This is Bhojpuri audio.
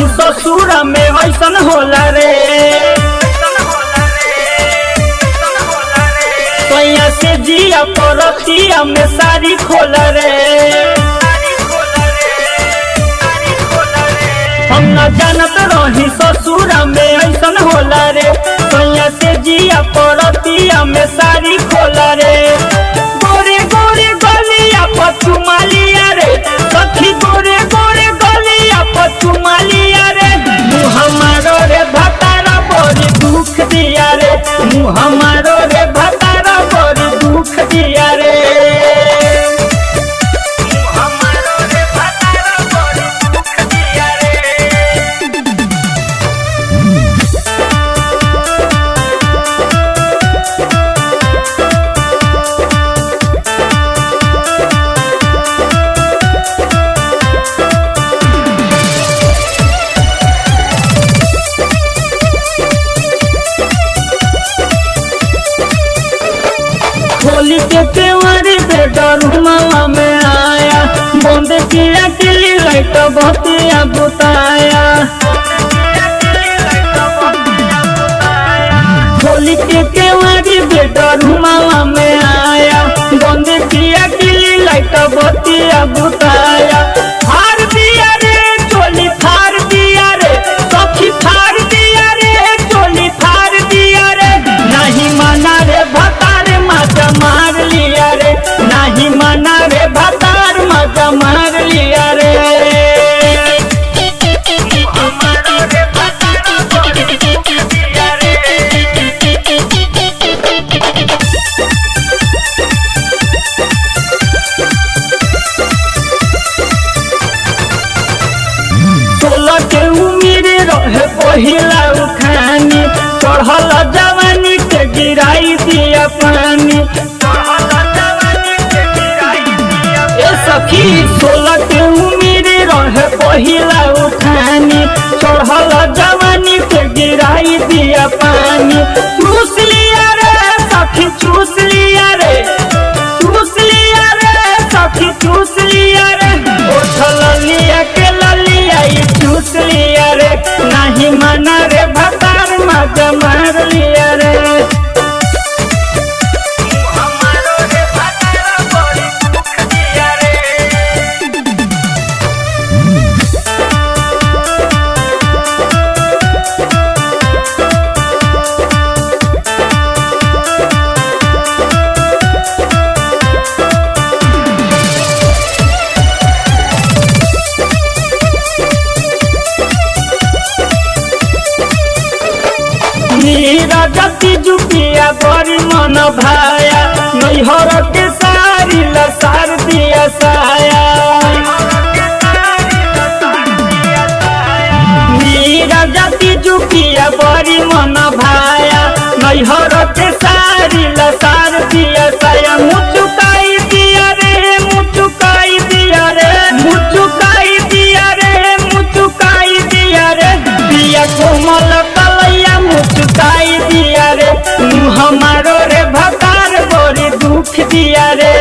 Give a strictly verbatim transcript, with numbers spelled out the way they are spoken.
रही ससुर में ऐसन होला रे सैया से जिया परतिया में सारी खोला रे हम न जानत रही ससुर में ऐसन होला रे सैया से जिया परतिया में सारी खोला रे गोरे गोरे गलिया पचुमालिया रे सखी गोरे गोरे गलिया पचुमालिया रे मुँह हमारो रे भतारा बड़ी दुख दिया रे मुँह हमारो रे भतारा बड़ी दुख दिया रे होली के त्योहारी बेडरूमा में आया बंद किया किली लाइट बतिया बुताया होली के त्योहारी बेडरूमा में आया बंद किया किली लाइट बतिया बुताया फार दिया रे चोली फार दिया रे सखी फार दिया रे चोली फार दिया रे नहीं माना रे भतारे मजा मार लिया रे नहीं माना रे भतार मजा मार लिया रे सोलह के उम्र रहे पहिला उठानी चढ़ल जवानी के गिराई दिया पानी ए सखी सोलह के उम्र रहे पहिला उठानी चढ़ल जवानी के गिराई दिया पानी चूस लिया रे सखी चूस लिया रे चूस लिया रे सखी चूस लिया रे उठल लिया के ललिया चूस लिया रे नहीं माना रे भतार मजा मार लिया रे जति जुपिया बड़ी मन भाया नैहर के सारी लसार दिया साया मीरा जति जुपिया बड़ी मन भाया नैहर के सारी लसार दिया साया मुचुकाई दिया रे मुचुकाई दिया रे मुचुकाई दिया रे मुचुकाई दिया रे दिया कोमल कलैया मुचुकाई दिया रे हमारो रे भतार बड़ी दुख दिया रे